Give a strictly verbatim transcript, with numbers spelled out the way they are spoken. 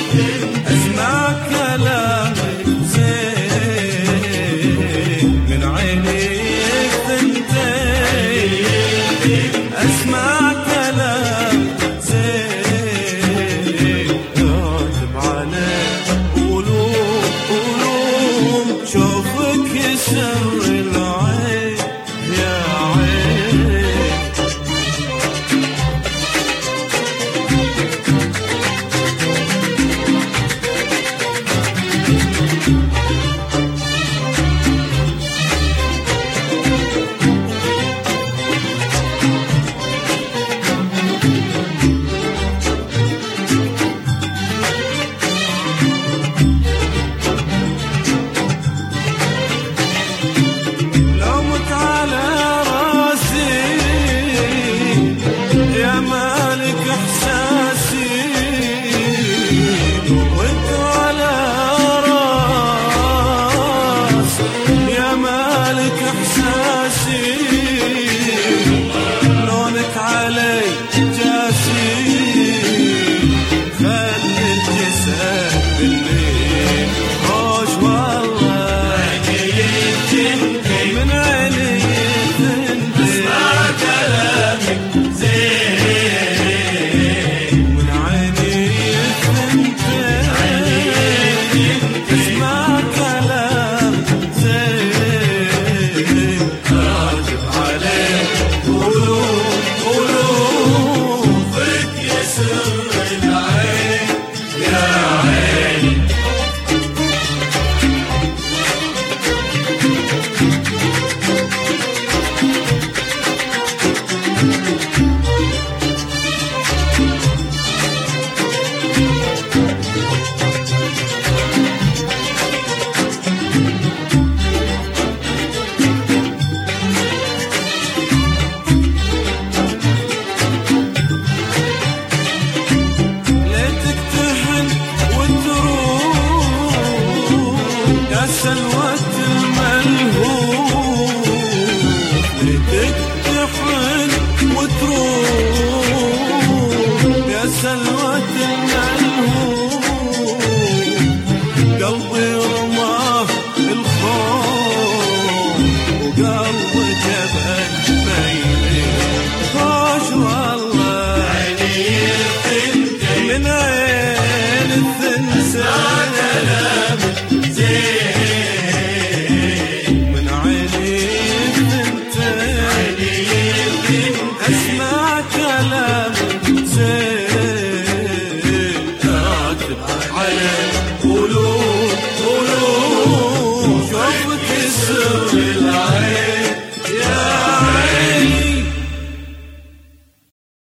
اسمع كلامك زين من عينيك ثنتين، اسمع كلامك زين راكب على قلوب قلوب، شوفك يسر العين يا عين. لونك علي جاسي خلي الجسد بالليل خوش والله، من عيني يثنتين اسمع كلامك زين، من عيني يثنتين اسمع كلامك زين راكب عليك قلوب قلوب، فيك يسر العين يا عين. سلوة الملهوف ليتك تحن وتروح يا سلوة الملهوف.